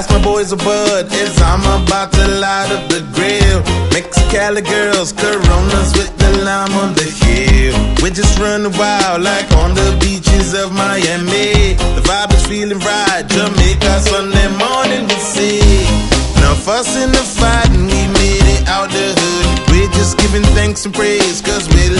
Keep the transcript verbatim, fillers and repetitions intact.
Pass my boys a bud as I'm about to light up the grill. Mexicali girls, Coronas with the lime on the hill. We're just running wild like on the beaches of Miami. The vibe is feeling right, Jamaica, Sunday morning we see. No fuss in the fight and we made it out the hood. We're just giving thanks and praise cause we're